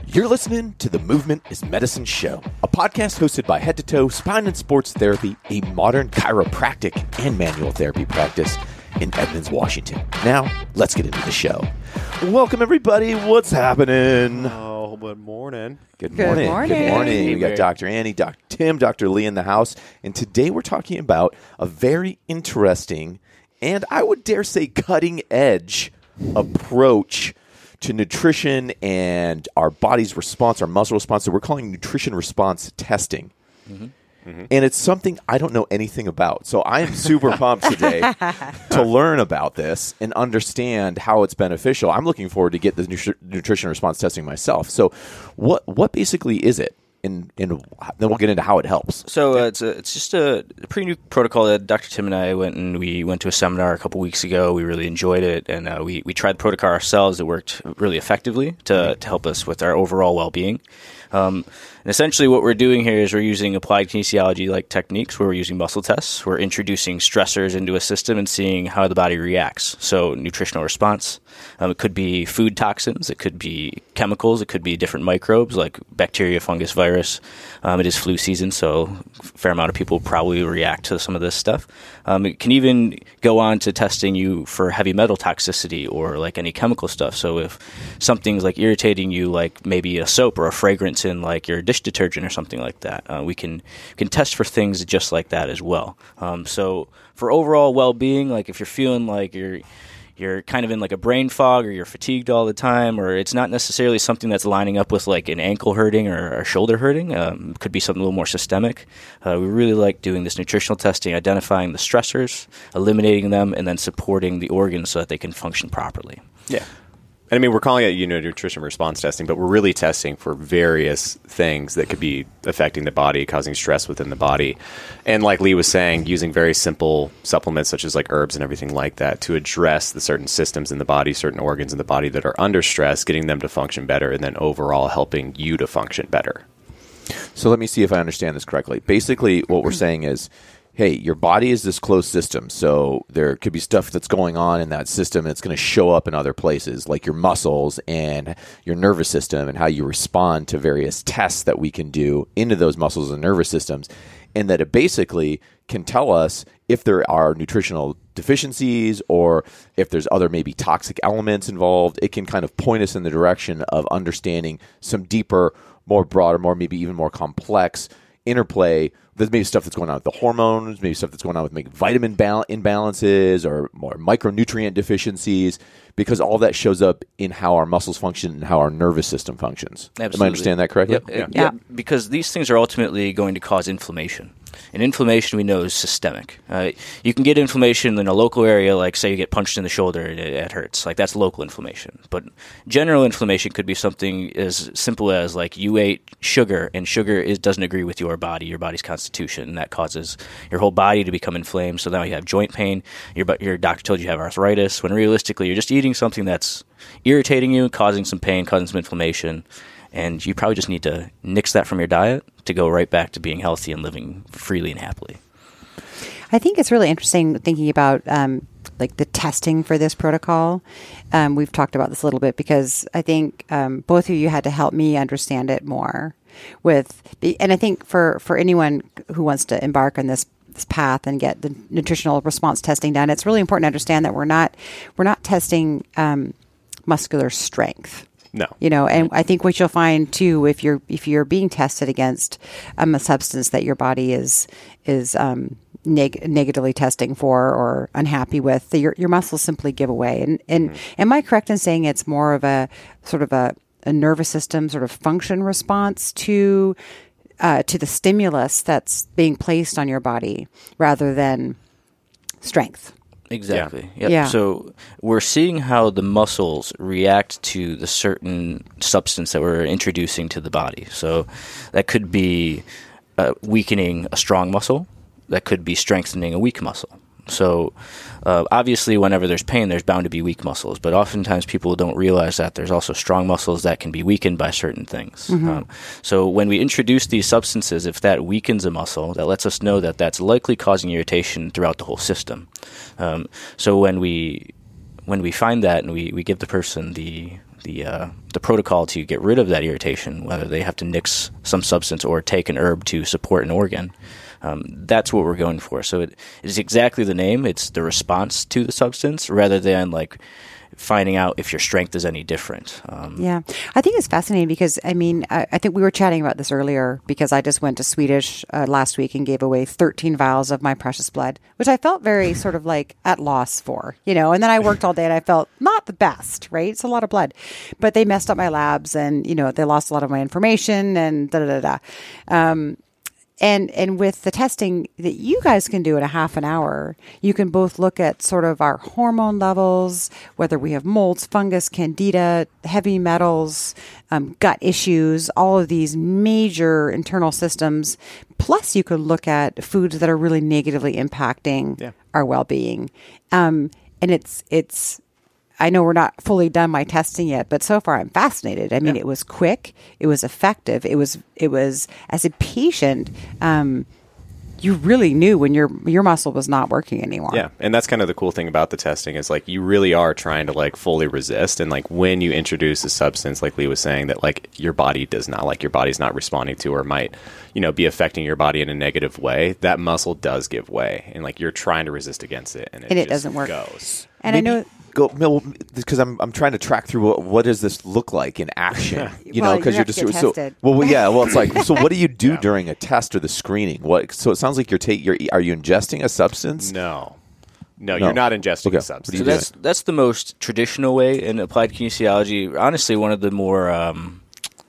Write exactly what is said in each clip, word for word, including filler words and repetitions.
You're listening to the Movement is Medicine show, a podcast hosted by Head to Toe Spine and Sports Therapy, a modern chiropractic and manual therapy practice in Edmonds, Washington. Now, let's get into the show. Welcome, everybody. What's happening? Oh, good morning. Good Good morning. morning. Good morning. Hey, We got Mary. Doctor Annie, Doctor Tim, Doctor Lee in the house, and today we're talking about a very interesting and I would dare say cutting edge approach to nutrition and our body's response, our muscle response. So we're calling nutrition response testing. Mm-hmm. Mm-hmm. And it's something I don't know anything about. So I am super pumped today to learn about this and understand how it's beneficial. I'm looking forward to get the nutri- nutrition response testing myself. So what what basically is it? And, and then we'll get into how it helps. So uh, it's a, it's just a pretty new protocol that Doctor Tim and I went and we went to a seminar a couple weeks ago. We really enjoyed it, and uh, we we tried the protocol ourselves. It worked really effectively to to help us with our overall well-being. Um, and essentially what we're doing here is we're using applied kinesiology-like techniques where we're using muscle tests. We're introducing stressors into a system and seeing how the body reacts. So nutritional response. Um, it could be food toxins. It could be chemicals. It could be different microbes like bacteria, fungus, virus. Um, it is flu season, so a fair amount of people probably react to some of this stuff. Um, it can even go on to testing you for heavy metal toxicity or like any chemical stuff. So if something's like irritating you, like maybe a soap or a fragrance in like your dish detergent or something like that, uh, we can can test for things just like that as well. Um, so for overall well-being, like if you're feeling like you're you're kind of in like a brain fog or you're fatigued all the time, or it's not necessarily something that's lining up with like an ankle hurting or a shoulder hurting, um, could be something a little more systemic. Uh, we really like doing this nutritional testing, identifying the stressors, eliminating them, and then supporting the organs so that they can function properly. Yeah. And I mean, we're calling it, you know, nutrition response testing, but we're really testing for various things that could be affecting the body, causing stress within the body. And like Lee was saying, using very simple supplements such as like herbs and everything like that to address the certain systems in the body, certain organs in the body that are under stress, getting them to function better, and then overall helping you to function better. So let me see if I understand this correctly. Basically, what we're saying is, hey, your body is this closed system, so there could be stuff that's going on in that system, and it's going to show up in other places, like your muscles and your nervous system and how you respond to various tests that we can do into those muscles and nervous systems, and that it basically can tell us if there are nutritional deficiencies or if there's other maybe toxic elements involved. It can kind of point us in the direction of understanding some deeper, more broader, more maybe even more complex interplay. There's maybe stuff that's going on with the hormones, maybe stuff that's going on with maybe vitamin bal- imbalances or more micronutrient deficiencies, because all that shows up in how our muscles function and how our nervous system functions. Absolutely. Am I understand that correctly? Yep. Yeah. Yeah, because these things are ultimately going to cause inflammation. And inflammation, we know, is systemic. Uh, you can get inflammation in a local area, like say you get punched in the shoulder and it, it hurts. Like that's local inflammation. But general inflammation could be something as simple as like you ate sugar and sugar is, doesn't agree with your body, your body's constitution, and that causes your whole body to become inflamed. So now you have joint pain. Your, your doctor told you you have arthritis, when realistically you're just eating something that's irritating you, causing some pain, causing some inflammation. And you probably just need to nix that from your diet to go right back to being healthy and living freely and happily. I think it's really interesting thinking about um, like the testing for this protocol. Um, we've talked about this a little bit because I think um, both of you had to help me understand it more. With and I think for, for anyone who wants to embark on this this path and get the nutritional response testing done, it's really important to understand that we're not we're not testing um, muscular strength. No. You know, and I think what you'll find too, if you're if you're being tested against um, a substance that your body is is um, neg- negatively testing for or unhappy with, the, your your muscles simply give away. And and mm-hmm. Am I correct in saying it's more of a sort of a, a nervous system sort of function response to uh, to the stimulus that's being placed on your body rather than strength? Exactly. Yeah. Yep. Yeah. So we're seeing how the muscles react to the certain substance that we're introducing to the body. So that could be uh, weakening a strong muscle. That could be strengthening a weak muscle. So uh, obviously whenever there's pain, there's bound to be weak muscles. But oftentimes people don't realize that there's also strong muscles that can be weakened by certain things. Mm-hmm. Um, so when we introduce these substances, if that weakens a muscle, that lets us know that that's likely causing irritation throughout the whole system. Um, so when we when we find that and we, we give the person the the uh, the protocol to get rid of that irritation, whether they have to nix some substance or take an herb to support an organ. Um, that's what we're going for. So it is exactly the name. It's the response to the substance rather than like finding out if your strength is any different. Um, yeah. I think it's fascinating because, I mean, I, I think we were chatting about this earlier because I just went to Swedish uh, last week and gave away thirteen vials of my precious blood, which I felt very sort of like at loss for, you know, and then I worked all day and I felt not the best, right? It's a lot of blood, but they messed up my labs and, you know, they lost a lot of my information and da da da da. Um, And and with the testing that you guys can do in a half an hour, you can both look at sort of our hormone levels, whether we have molds, fungus, candida, heavy metals, um, gut issues, all of these major internal systems. Plus, you could look at foods that are really negatively impacting Yeah. our well-being. Um, and it's it's. I know we're not fully done my testing yet, but so far I'm fascinated. I mean, Yeah. it was quick, it was effective, it was it was as a patient, um, you really knew when your your muscle was not working anymore. Yeah, and that's kind of the cool thing about the testing is like you really are trying to like fully resist, and like when you introduce a substance, like Lee was saying, that like your body does not like your body's not responding to or might, you know, be affecting your body in a negative way, that muscle does give way, and like you're trying to resist against it, and it, And it just doesn't work. Goes. And I know. Go because I'm I'm trying to track through what, what does this look like in action, you Well, know, because you're you're gonna just have to so get tested. well, well yeah well it's like so what do you do during a test or the screening? What so it sounds like you're taking you're are you ingesting a substance? No. No, No. you're not ingesting Okay. a substance. So do you that's that's the most traditional way in applied kinesiology. Honestly, one of the more, um,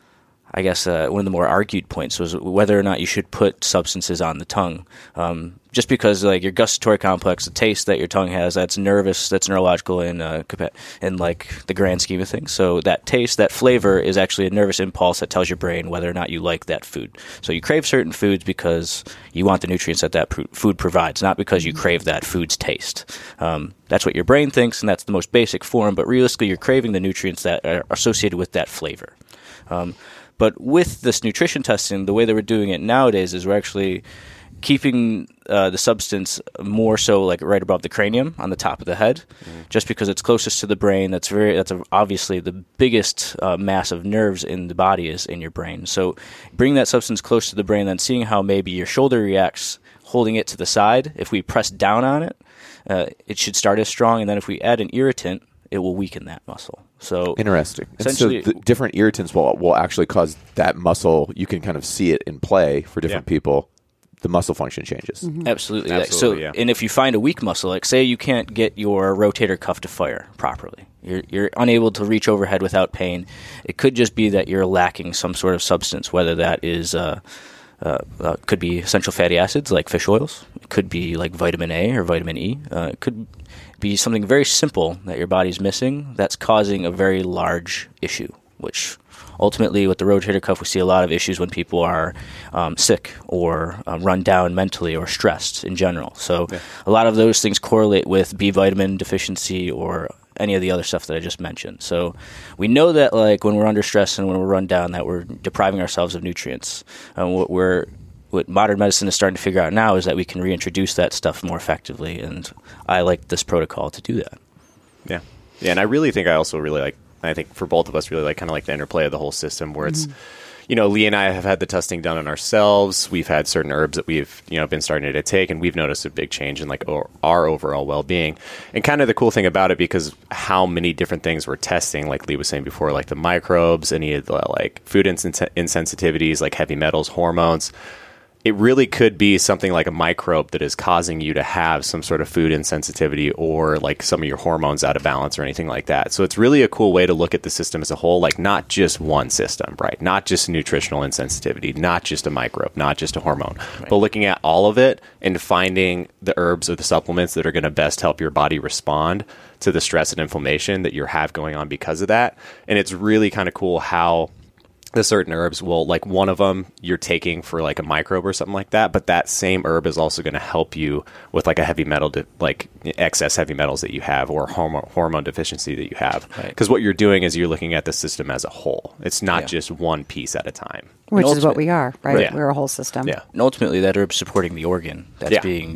I guess, uh, one of the more argued points was whether or not you should put substances on the tongue. Um, just because, like your gustatory complex, the taste that your tongue has, that's nervous, that's neurological in uh, capa- in like the grand scheme of things. So that taste, that flavor, is actually a nervous impulse that tells your brain whether or not you like that food. So you crave certain foods because you want the nutrients that that pr- food provides, not because you crave that food's taste. Um, that's what your brain thinks, and that's the most basic form. But realistically, you're craving the nutrients that are associated with that flavor. Um, But with this nutrition testing, the way that we're doing it nowadays is we're actually keeping uh, the substance more so like right above the cranium on the top of the head, mm. just because it's closest to the brain. That's very that's a, obviously the biggest uh, mass of nerves in the body is in your brain. So bring that substance close to the brain, then seeing how maybe your shoulder reacts, holding it to the side. If we press down on it, uh, it should start as strong, and then if we add an irritant, it will weaken that muscle. So Interesting. And so essentially- the different irritants will will actually cause that muscle. You can kind of see it in play for different Yeah. people. The muscle function changes. Mm-hmm. Absolutely. Absolutely, so, yeah. and if you find a weak muscle, like say you can't get your rotator cuff to fire properly, you're you're unable to reach overhead without pain. It could just be that you're lacking some sort of substance, whether that is uh, uh, uh, could be essential fatty acids like fish oils. It could be like vitamin A or vitamin E. Uh, it could be something very simple that your body's missing that's causing a very large issue, which ultimately with the rotator cuff, we see a lot of issues when people are um, sick or uh, run down mentally or stressed in general. So Yeah. a lot of those things correlate with B vitamin deficiency or any of the other stuff that I just mentioned. So we know that like when we're under stress and when we're run down that we're depriving ourselves of nutrients. And what we're what modern medicine is starting to figure out now is that we can reintroduce that stuff more effectively, and I like this protocol to do that. Yeah. Yeah, and I really think I also really like, I think for both of us, really like kind of like the interplay of the whole system where it's, you know, Lee and I have had the testing done on ourselves. We've had certain herbs that we've, you know, been starting to take, and we've noticed a big change in like o- our overall well-being. And kind of the cool thing about it, because how many different things we're testing, like Lee was saying before, like the microbes, any of the like food insen- insensitivities, like heavy metals, hormones, it really could be something like a microbe that is causing you to have some sort of food insensitivity or like some of your hormones out of balance or anything like that. So it's really a cool way to look at the system as a whole, like not just one system, right? Not just nutritional insensitivity, not just a microbe, not just a hormone, right. But looking at all of it and finding the herbs or the supplements that are going to best help your body respond to the stress and inflammation that you have going on because of that. And it's really kind of cool how the certain herbs will, like one of them you're taking for like a microbe or something like that, but that same herb is also going to help you with like a heavy metal, de- like excess heavy metals that you have or hormone, hormone deficiency that you have. Because Right. what you're doing is you're looking at the system as a whole. It's not Yeah. just one piece at a time. Which is what ultimate- we are, right? Right. We're a whole system. Yeah. And ultimately, that herb's supporting the organ that's Yeah. being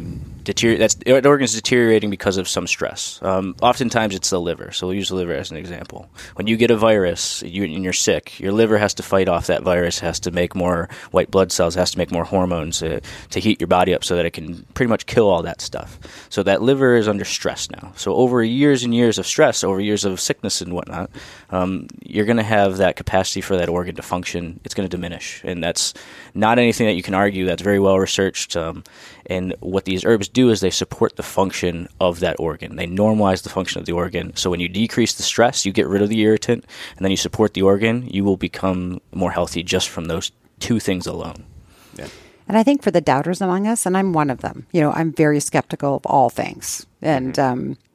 Deterior- that's the organ's deteriorating because of some stress. Um, oftentimes it's the liver, so we'll use the liver as an example. When you get a virus you, and you're sick, your liver has to fight off that virus, has to make more white blood cells, has to make more hormones uh, to heat your body up so that it can pretty much kill all that stuff. So that liver is under stress now. So over years and years of stress, over years of sickness and whatnot, um, you're going to have that capacity for that organ to function. It's going to diminish, and that's not anything that you can argue. That's very well researched. Um, and what these herbs do is they support the function of that organ. They normalize the function of the organ. So when you decrease the stress, you get rid of the irritant, and then you support the organ, you will become more healthy just from those two things alone. Yeah. And I think for the doubters among us, and I'm one of them, you know, I'm very skeptical of all things. And mm-hmm. um,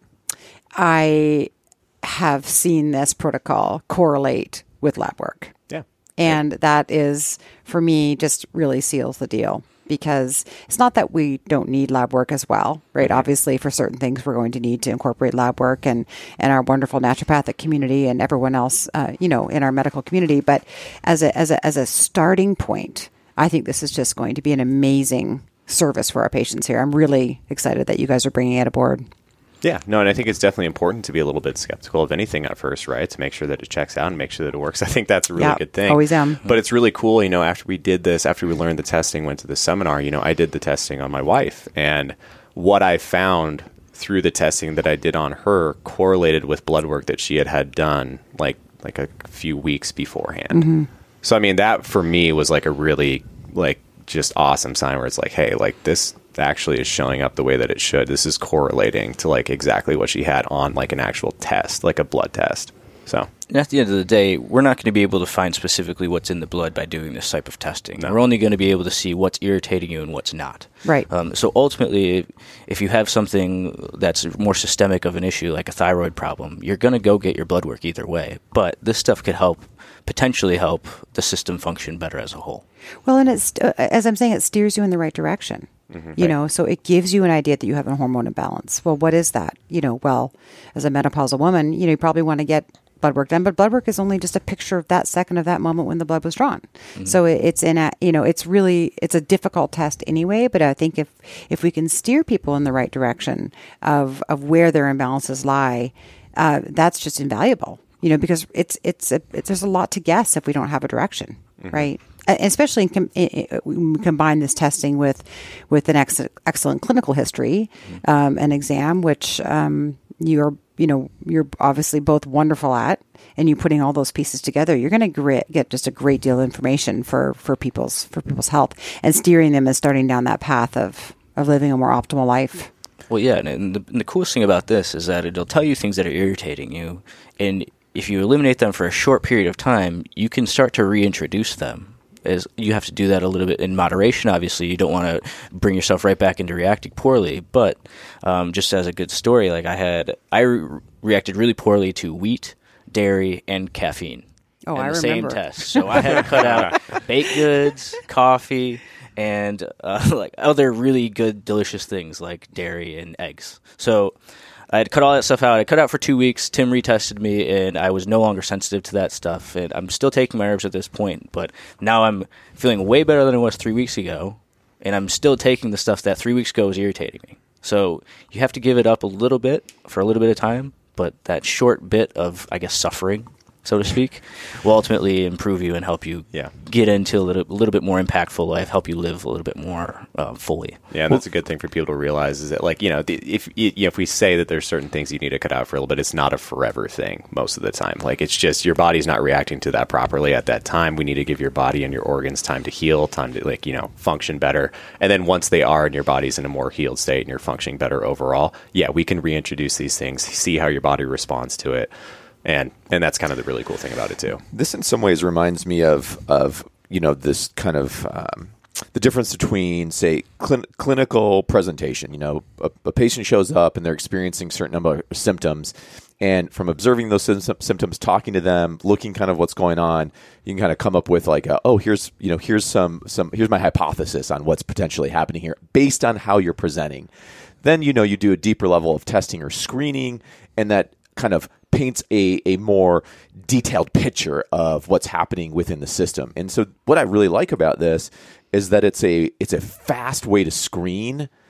I have seen this protocol correlate with lab work. Yeah. And yeah. that is, for me, just really seals the deal. Because it's not that we don't need lab work as well, right? Mm-hmm. Obviously, for certain things, we're going to need to incorporate lab work and, and our wonderful naturopathic community and everyone else, uh, you know, in our medical community. But as a as a as a starting point, I think this is just going to be an amazing service for our patients here. I'm really excited that you guys are bringing it aboard. Yeah, no, and I think it's definitely important to be a little bit skeptical of anything at first, right? To make sure that it checks out and make sure that it works. I think that's a really yeah, good thing. Always am. But it's really cool, you know, after we did this, after we learned the testing, went to the seminar, you know, I did the testing on my wife. And what I found through the testing that I did on her correlated with blood work that she had had done like like a few weeks beforehand. Mm-hmm. So, I mean, that for me was like a really like just awesome sign where it's like, hey, like this actually is showing up the way that it should. This is correlating to like exactly what she had on like an actual test, like a blood test. So and at the end of the day, we're not going to be able to find specifically what's in the blood by doing this type of testing. No. We're only going to be able to see what's irritating you and what's not. Right. Um, so ultimately, if you have something that's more systemic of an issue, like a thyroid problem, you're going to go get your blood work either way. But this stuff could help, potentially help the system function better as a whole. Well, and it's uh, as I'm saying, it steers you in the right direction. Mm-hmm. You know, so it gives you an idea that you have a hormone imbalance. Well, what is that? You know, well, as a menopausal woman, you know, you probably want to get blood work done, but blood work is only just a picture of that second of that moment when the blood was drawn. Mm-hmm. So it, it's in a, you know, it's really, it's a difficult test anyway, but I think if, if we can steer people in the right direction of, of where their imbalances lie, uh, that's just invaluable, you know, because it's, it's, a, it's, there's a lot to guess if we don't have a direction, mm-hmm. right? Especially in com- in, combine this testing with with an ex- excellent clinical history, um, an exam, which um, you're you know you're obviously both wonderful at, and you putting all those pieces together, you're going to get just a great deal of information for, for people's for people's health and steering them and starting down that path of, of living a more optimal life. Well, yeah, and the, and the coolest thing about this is that it'll tell you things that are irritating you, and if you eliminate them for a short period of time, you can start to reintroduce them. Is you have to do that a little bit in moderation. Obviously, you don't want to bring yourself right back into reacting poorly. But um, just as a good story, like I had, I re- reacted really poorly to wheat, dairy, and caffeine. Oh, in I the remember. Same test. So I had to cut out baked goods, coffee, and uh, like other really good, delicious things like dairy and eggs. So I had cut all that stuff out. I cut out for two weeks. Tim retested me, and I was no longer sensitive to that stuff. And I'm still taking my herbs at this point, but now I'm feeling way better than I was three weeks ago, and I'm still taking the stuff that three weeks ago was irritating me. So you have to give it up a little bit for a little bit of time, but that short bit of, I guess, suffering, so to speak, will ultimately improve you and help you yeah. get into a little, a little bit more impactful life, help you live a little bit more uh, fully. Yeah, and that's a good thing for people to realize is that, like, you know, the, if you know, if we say that there's certain things you need to cut out for a little bit, it's not a forever thing most of the time. Like, it's just your body's not reacting to that properly at that time. We need to give your body and your organs time to heal, time to, like, you know, function better. And then once they are and your body's in a more healed state and you're functioning better overall, yeah, we can reintroduce these things, see how your body responds to it. And and that's kind of the really cool thing about it too. This in some ways reminds me of of you know this kind of um, the difference between say cl- clinical presentation. You know, a, a patient shows up and they're experiencing a certain number of symptoms, and from observing those sy- symptoms, talking to them, looking kind of what's going on, you can kind of come up with like, a, oh, here's you know here's some some here's my hypothesis on what's potentially happening here based on how you're presenting. Then you know you do a deeper level of testing or screening, and that kind of paints a, a more detailed picture of what's happening within the system. And so what I really like about this is that it's a it's a fast way to screen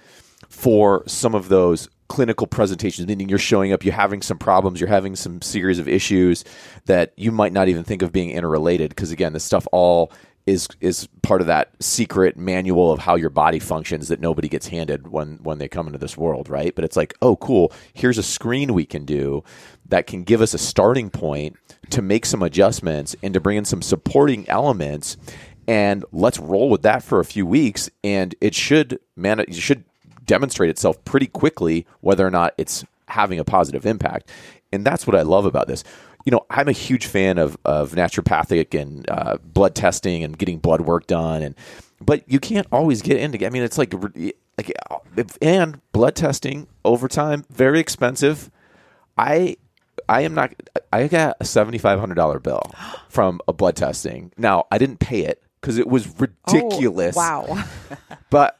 for some of those clinical presentations, meaning you're showing up, you're having some problems, you're having some series of issues that you might not even think of being interrelated. Because again, this stuff all is is part of that secret manual of how your body functions that nobody gets handed when when they come into this world, right? But it's like, oh, cool, here's a screen we can do that can give us a starting point to make some adjustments and to bring in some supporting elements, and let's roll with that for a few weeks, and it should man it should demonstrate itself pretty quickly whether or not it's having a positive impact. And that's what I love about this. You know, I'm a huge fan of, of naturopathic and uh, blood testing and getting blood work done. And but you can't always get into, I mean, it's like, like and blood testing over time, very expensive. I I am not, I got a seventy-five hundred dollars bill from a blood testing. Now, I didn't pay it because it was ridiculous. Oh, wow. But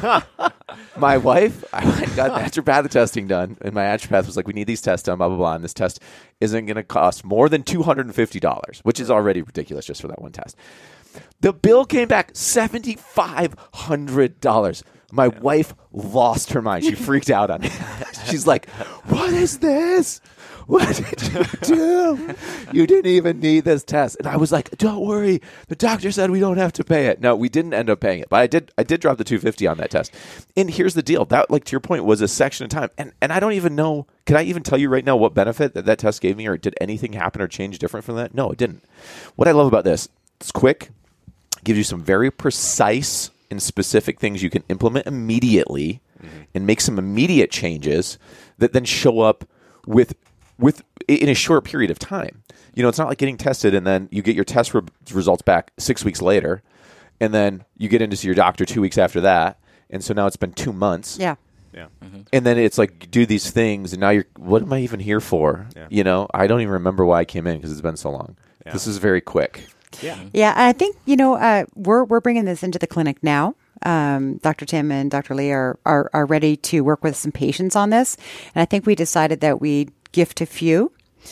my wife, I went and got naturopathic testing done, and my naturopath was like, we need these tests done, blah, blah, blah, and this test isn't going to cost more than two hundred fifty dollars, which is already ridiculous just for that one test. The bill came back seventy-five hundred dollars. My yeah. wife lost her mind. She freaked out on it. She's like, what is this? What did you do? You didn't even need this test. And I was like, don't worry. The doctor said we don't have to pay it. No, we didn't end up paying it. But I did I did drop the two hundred fifty dollars on that test. And here's the deal. That, like to your point, was a section of time. And and I don't even know, can I even tell you right now what benefit that that test gave me, or did anything happen or change different from that? No, it didn't. What I love about this, it's quick, gives you some very precise and specific things you can implement immediately mm-hmm. and make some immediate changes that then show up with with in a short period of time. You know, it's not like getting tested and then you get your test re- results back six weeks later, and then you get in to see your doctor two weeks after that, and so now it's been two months. Yeah. Yeah. Mm-hmm. And then it's like, you do these things, and now you're, what am I even here for? Yeah. You know, I don't even remember why I came in because it's been so long. Yeah. This is very quick. Yeah. Yeah. I think, you know, uh, we're, we're bringing this into the clinic now. Um, Doctor Tim and Doctor Lee are, are, are ready to work with some patients on this. And I think we decided that we'd gift a few.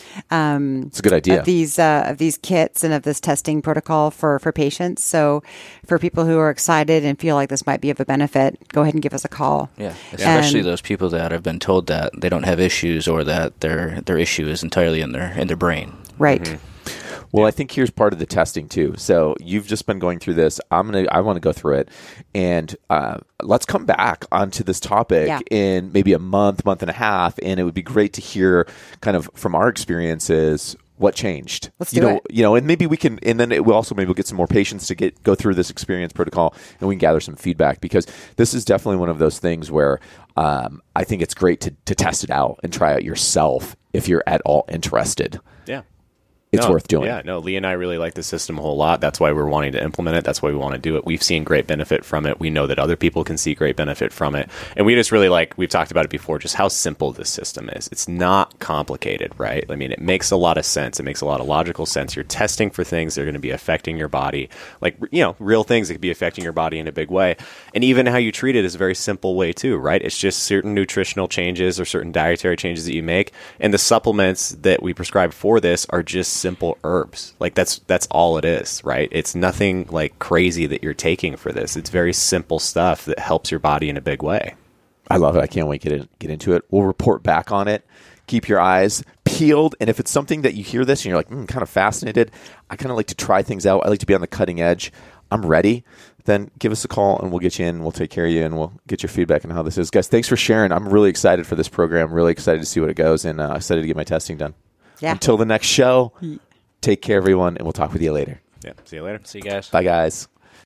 Um, it's a good idea. Of these, uh, of these kits and of this testing protocol for, for patients. So for people who are excited and feel like this might be of a benefit, go ahead and give us a call. Yeah. Especially and, those people that have been told that they don't have issues, or that their, their issue is entirely in their, in their brain. Right. Mm-hmm. Well, I think here's part of the testing too. So you've just been going through this. I'm gonna. I want to go through it, and uh, let's come back onto this topic yeah. in maybe a month, month and a half, and it would be great to hear, kind of from our experiences, what changed. Let's you do know, it. You know, and maybe we can, and then it will also maybe we'll get some more patients to get go through this experience protocol, and we can gather some feedback, because this is definitely one of those things where um, I think it's great to to test it out and try it yourself if you're at all interested. Yeah. It's no, worth doing. Yeah, no, Lee and I really like the system a whole lot. That's why we're wanting to implement it. That's why we want to do it. We've seen great benefit from it. We know that other people can see great benefit from it. And we just really like, we've talked about it before, just how simple this system is. It's not complicated, right? I mean, it makes a lot of sense. It makes a lot of logical sense. You're testing for things that are going to be affecting your body, like, you know, real things that could be affecting your body in a big way. And even how you treat it is a very simple way too, right? It's just certain nutritional changes or certain dietary changes that you make. And the supplements that we prescribe for this are just simple herbs. Like that's that's all it is, right? It's nothing like crazy that you're taking for this. It's very simple stuff that helps your body in a big way. I love it. I can't wait to get in, get into it. We'll report back on it. Keep your eyes peeled. And if it's something that you hear this and you're like, mm, kind of fascinated, I kind of like to try things out. I like to be on the cutting edge. I'm ready. Then give us a call and we'll get you in. We'll take care of you and we'll get your feedback on how this is. Guys, thanks for sharing. I'm really excited for this program. Really excited to see what it goes, and uh, excited to get my testing done. Yeah. Until the next show, take care, everyone, and we'll talk with you later. Yeah. See you later. See you guys. Bye, guys.